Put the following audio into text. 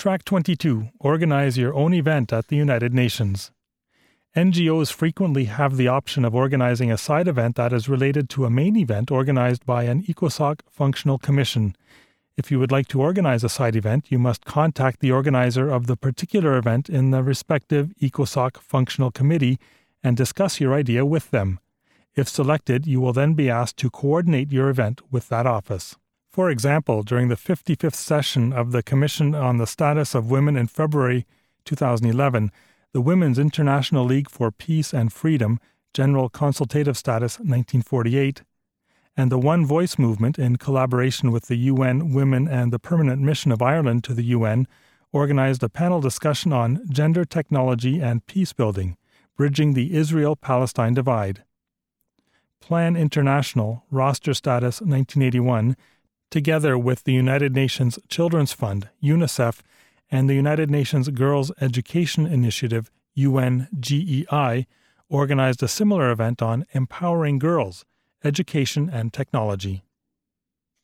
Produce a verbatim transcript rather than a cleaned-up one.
Track twenty-two. Organize your own event at the United Nations. N G Os frequently have the option of organizing a side event that is related to a main event organized by an ECOSOC functional commission. If you would like to organize a side event, you must contact the organizer of the particular event in the respective ECOSOC functional committee and discuss your idea with them. If selected, you will then be asked to coordinate your event with that office. For example, during the fifty-fifth session of the Commission on the Status of Women in February two thousand eleven, the Women's International League for Peace and Freedom, General Consultative Status nineteen forty-eight, and the One Voice movement, in collaboration with the U N Women and the Permanent Mission of Ireland to the U N, organized a panel discussion on gender technology and peace building, bridging the Israel-Palestine divide. Plan International, roster status nineteen eighty-one, together with the United Nations Children's Fund, UNICEF, and the United Nations Girls Education Initiative, U N G E I, organized a similar event on empowering girls, education and technology.